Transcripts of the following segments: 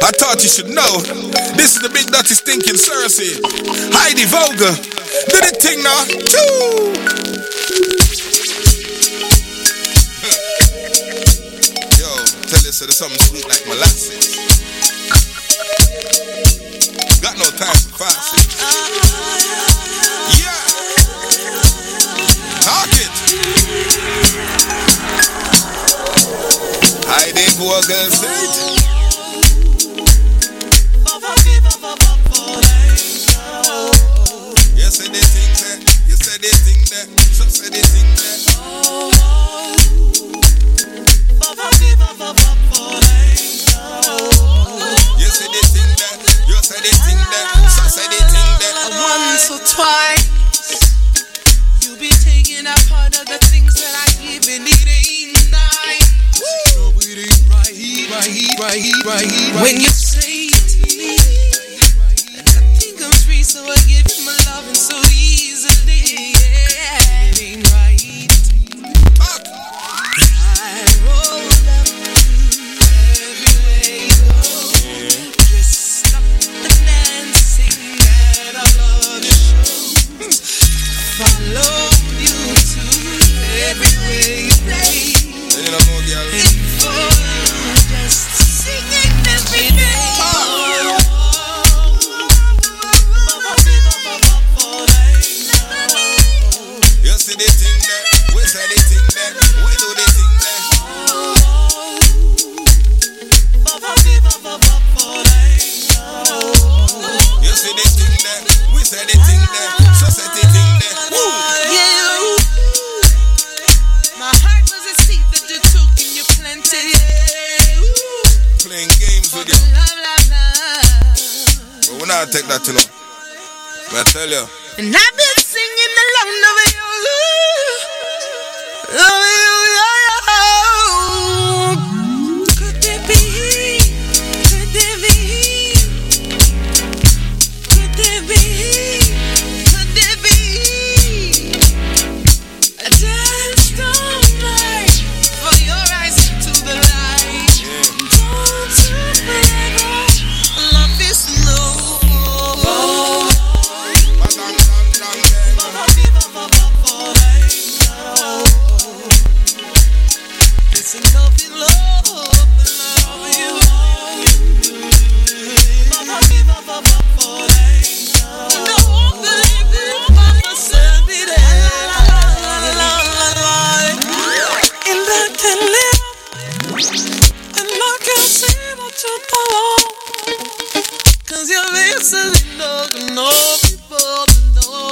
I thought you should know. This is the big dirty stinking Cersei. Heidi Vogel. Do the thing now. Choo! Yo, tell you so there's something sweet like molasses. Got no time for fasting. Yeah. Talk it. Heidi Vogel said. You say the thing there, you say the thing there, so say the thing there. You say the thing there, you say the thing there, so say the thing there. Once or twice, you be taking a part of the things that I give and it ain't nice. No, it ain't right. When you say to me, and I think I'm free, so I give you my loving so easily. Yeah, it ain't right. I roll up everywhere you go, dressed up and dancing at a love show. Follow you to everywhere you play. Just singing every day. You see the thing there, we say the thing there, we do the thing there. You see the thing there, we say the thing there, so say the thing there. Yeah. My heart was a seed that you took and you planted. Playing games with you. But we not take that to know. But I tell you. And I've been singing along over you. Over you. Could it be? Could it be? Could it be? Could it be? I danced all night for your eyes into the light. Don't you forever love this love. It's a lovely love, love you. And I can live, and I can see what you do. 'Cause your lips are no people know.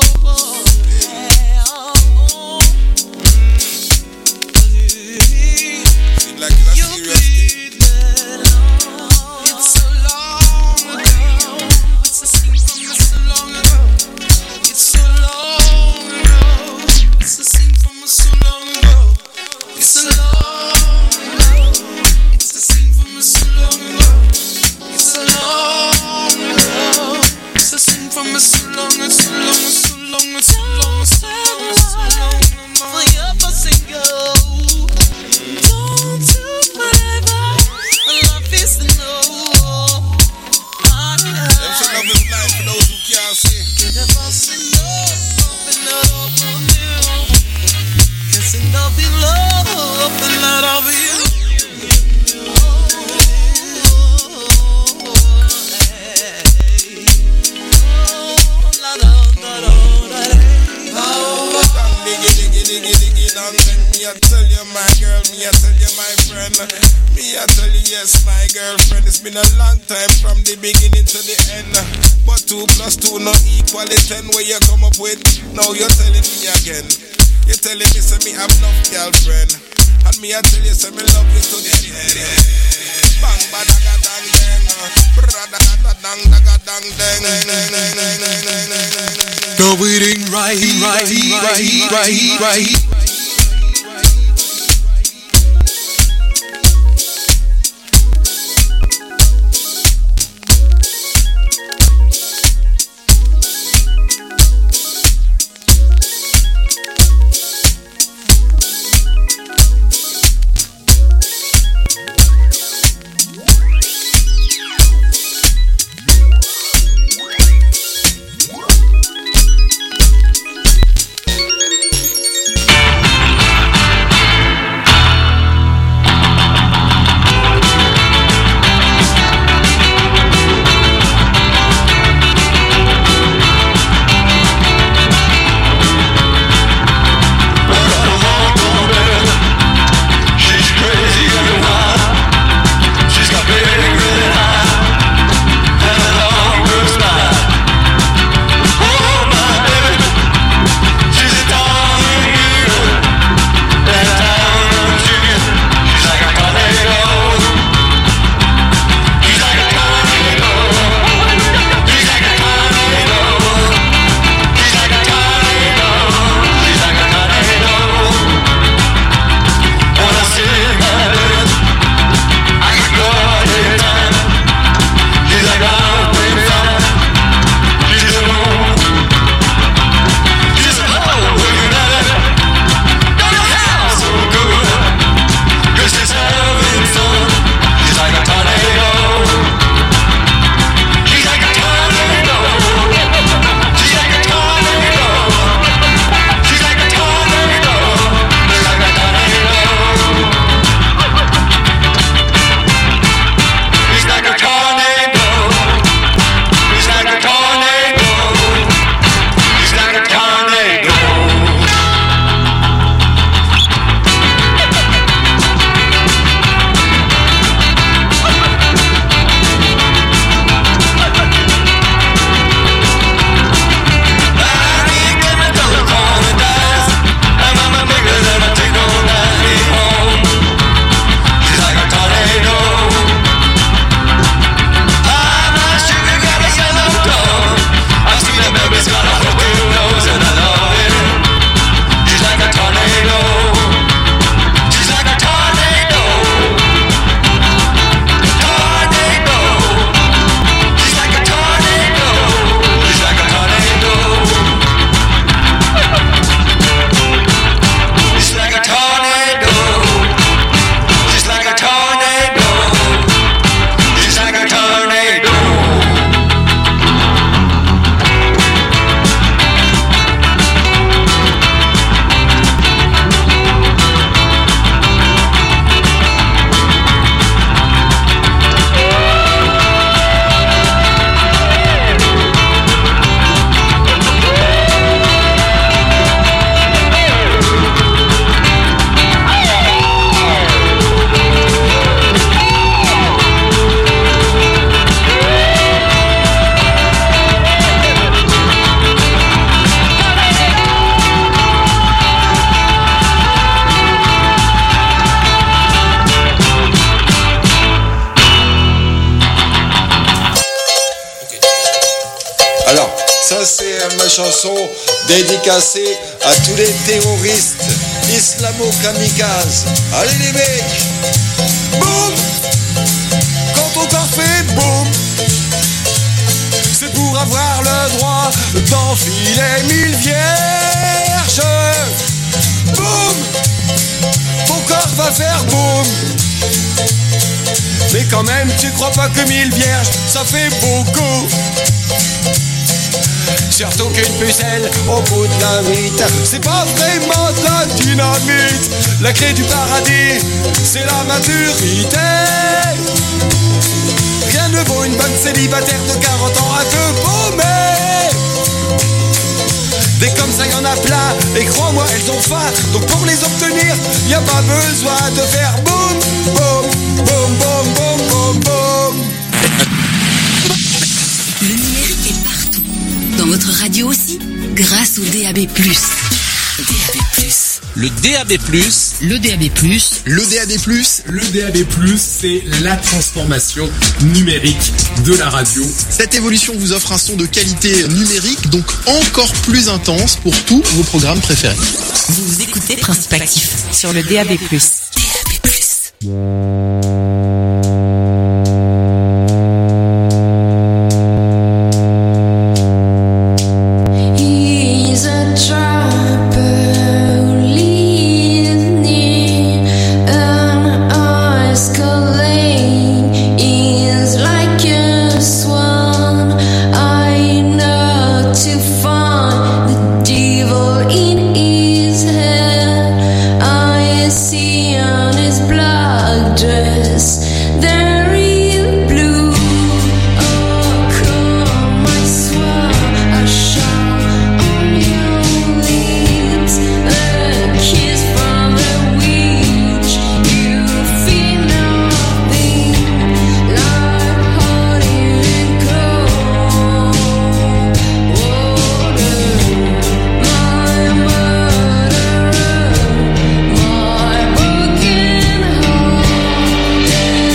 Seems like it's a serious thing. It's so long ago. It's a scene from so long ago. It's so long ago. It's a scene from so long ago. It's so long ago. It's a scene from so long ago. It's so long ago. It's a scene from so long, so long, so long, so long, so long, so long. For your passing go. Don't you forever love this no. Them say love is blind for those who can't see. Get a boss and love and love from you. Cause enough in love and not of you. Me I tell you my girl, me I tell you my friend, me I tell you yes my girlfriend. It's been a long time from the beginning to the end, but 2 + 2 not equal the 10 where you come up with. Now you're telling me again. You're telling me say me have enough girlfriend, and me I tell you say me love you to the end. Bang ba da ga dang dang, bra da da dang da ga dang dang. No, it ain't right. chanson dédicacée à tous les terroristes islamo-kamikazes. Allez les mecs! Boum! Quand ton corps fait boum, c'est pour avoir le droit d'enfiler 1000 vierges. Boum! Ton corps va faire boum. Mais quand même, tu crois pas que 1000 vierges, ça fait beaucoup? Surtout qu'une pucelle au bout de la mythe, c'est pas vraiment de la dynamite. La clé du paradis, c'est la maturité. Rien ne vaut une bonne célibataire de 40 ans à te paumer. Des comme ça y'en a plein, et crois-moi elles ont faim. Donc pour les obtenir, y a pas besoin de faire boum, boum, boum, boum, boum, boum, boum. Le numérique est partout, dans votre radio aussi, grâce au DAB+. DAB+. Le DAB+, Le DAB+. Le DAB+, Le DAB+, c'est la transformation numérique de la radio. cette évolution vous offre un son de qualité numérique, donc encore plus intense pour tous vos programmes préférés. Vous écoutez Principe Actif sur le DAB+. DAB+. He's a trapper who leads me an escalade. He's like a swan. I know to find the devil in his head. I see on his black dress there is blue. Oh, come, I swear I shall on your lips. A kiss from the witch. You feel nothing like honey and cold water. My murderer, my broken heart.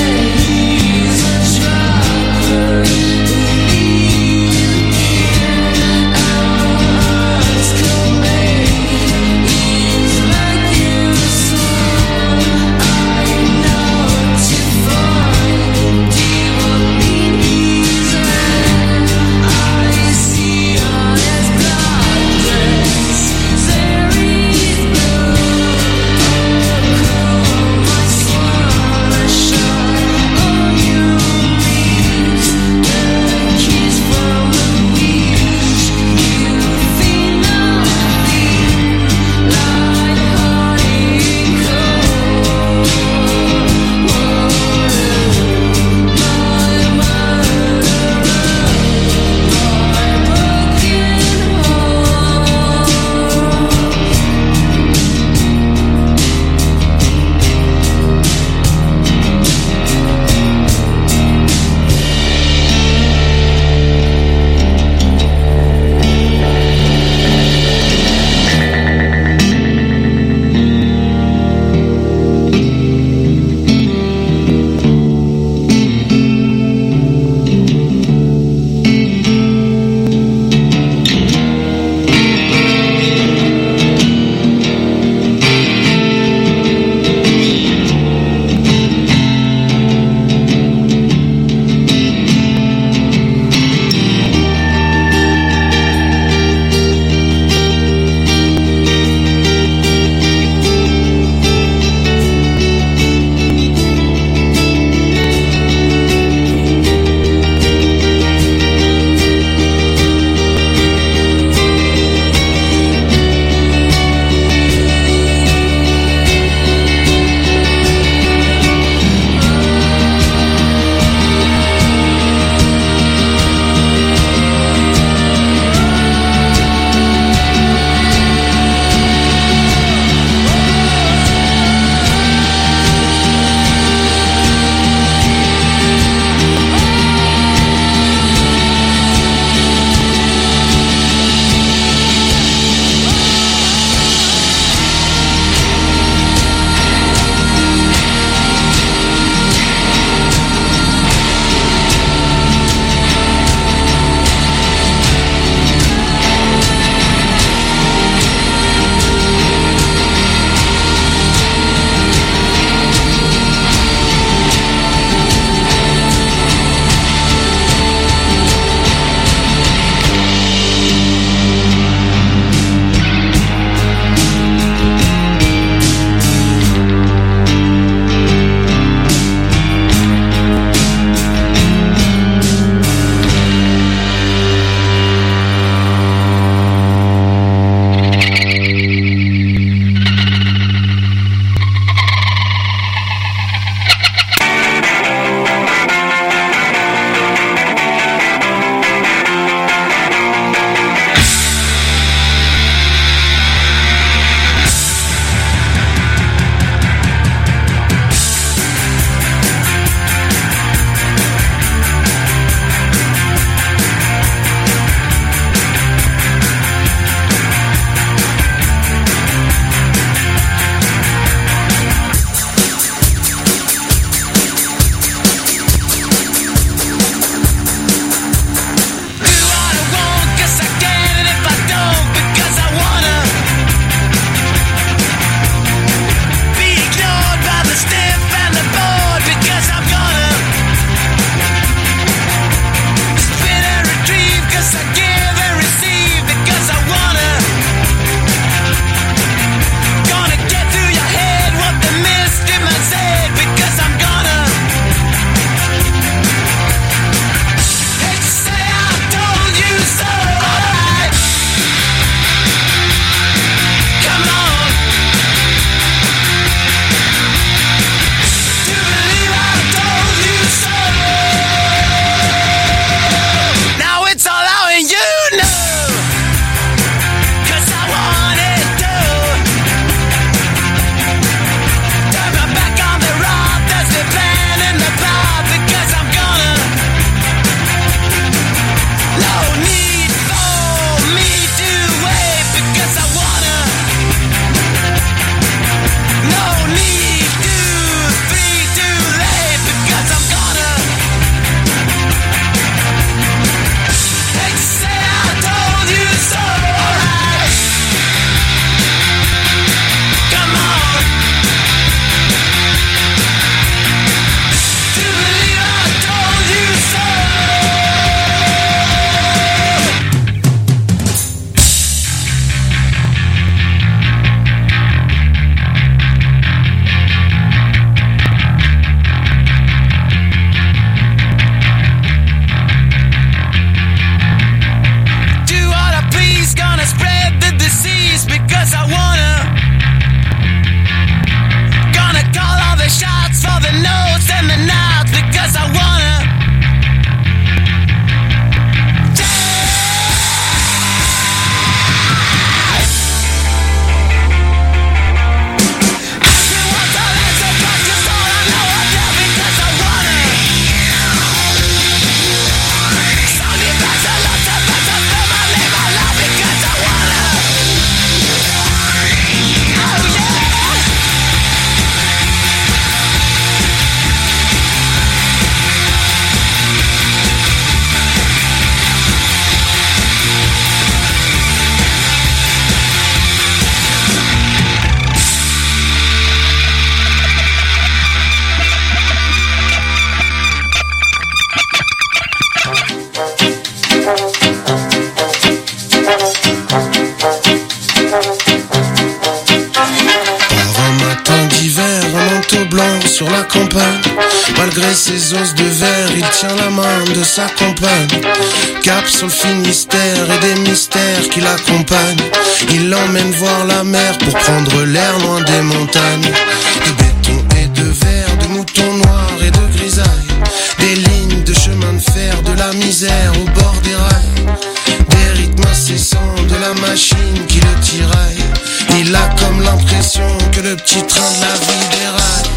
sur la campagne. Malgré ses os de verre, il tient la main de sa compagne. Cap sur le Finistère et des mystères qui l'accompagnent. Il l'emmène voir la mer pour prendre l'air loin des montagnes. De béton et de verre, de moutons noirs et de grisailles. Des lignes de chemin de fer, de la misère au bord des rails. Des rythmes incessants de la machine qui le tiraille. Il a comme l'impression que le petit train de la vie déraille.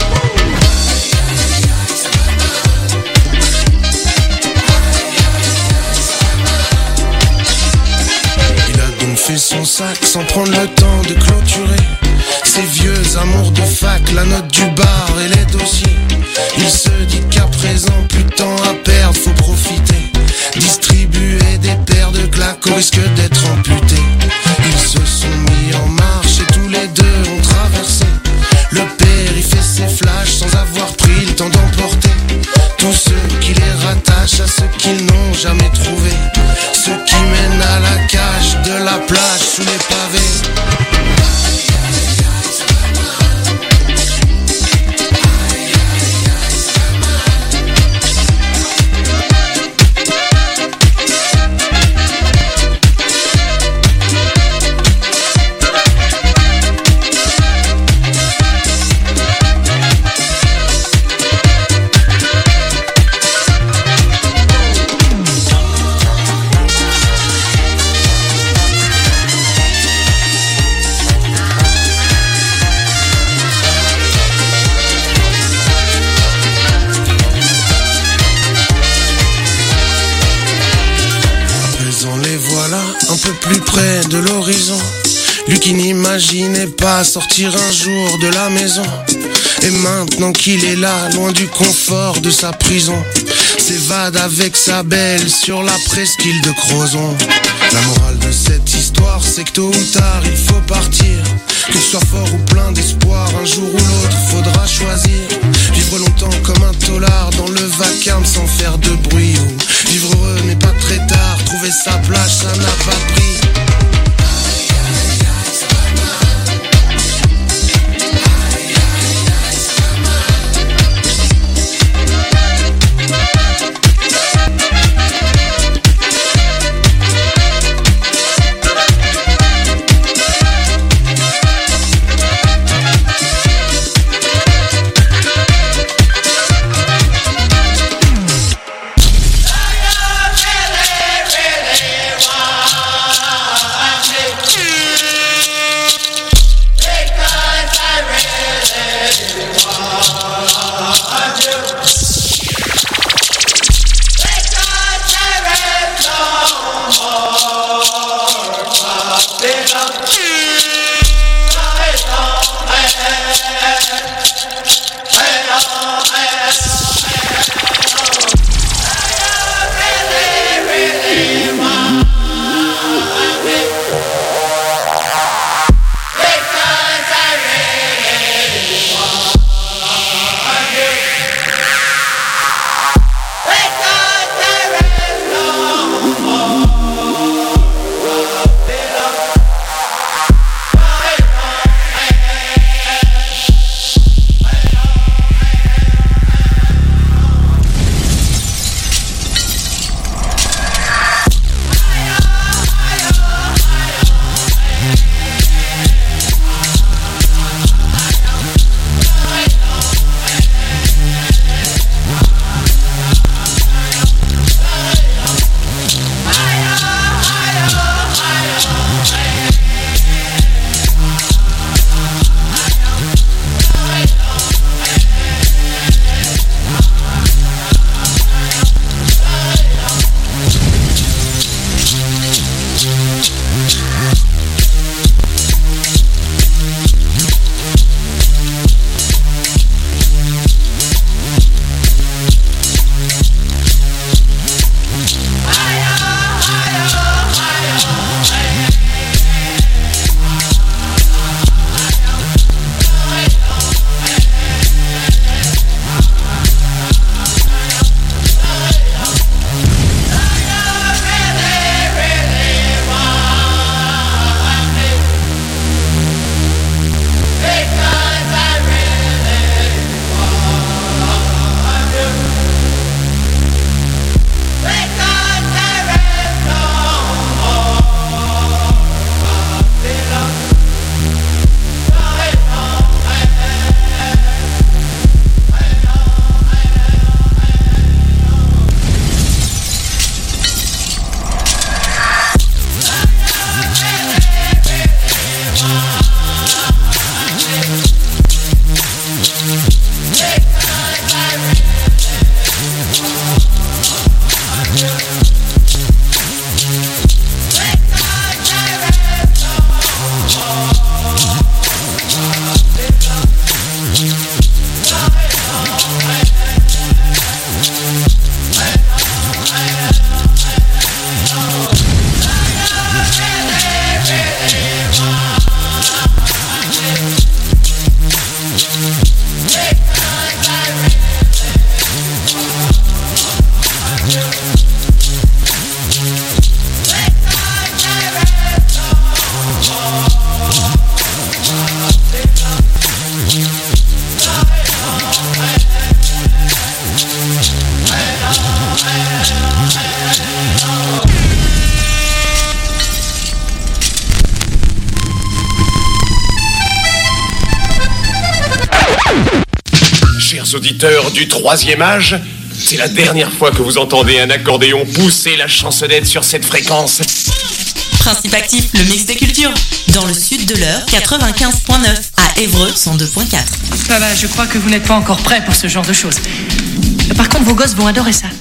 Il a donc fait son sac sans prendre le temps de clôturer ses vieux amours de fac, la note du bar et les dossiers. Il se dit qu'à présent, plus de temps à perdre, faut profiter. Distribuer des paires de claques au risque d'être amputés. Ils se sont mis en marche et tous les deux ont traversé le périph' et ses flashs sans avoir pris le temps d'emporter tous ceux qui les rattachent à ceux qu'ils n'ont jamais trouvé. Ceux qui mènent à la cage de la plage sous les pavés. Plus près de l'horizon, lui qui n'imaginait pas sortir un jour de la maison. Et maintenant qu'il est là, loin du confort de sa prison, s'évade avec sa belle sur la presqu'île de Crozon. La morale de cette histoire, c'est que tôt ou tard il faut partir. Que tu sois fort ou plein d'espoir, un jour ou l'autre faudra choisir. Vivre longtemps comme un tolard dans le vacarme sans faire de bruit, ou vivre heureux mais pas très tard, trouver sa plage ça n'a pas pris. Auditeurs du troisième âge, c'est la dernière fois que vous entendez un accordéon pousser la chansonnette sur cette fréquence. Principe actif, le mix des cultures. Dans le sud de l'heure, 95.9. À Évreux, 102.4. Papa, je crois que vous n'êtes pas encore prêt pour ce genre de choses. Par contre, vos gosses vont adorer ça.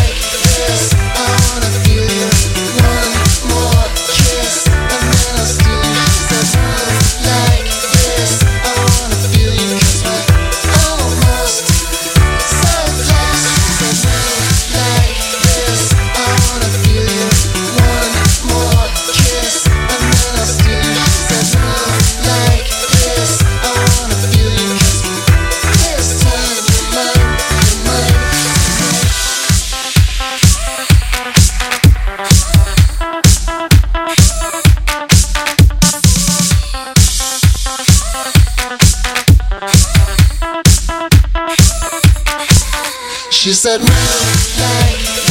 Like this, I wanna feel you. One more kiss, and then I'll steal She said, round like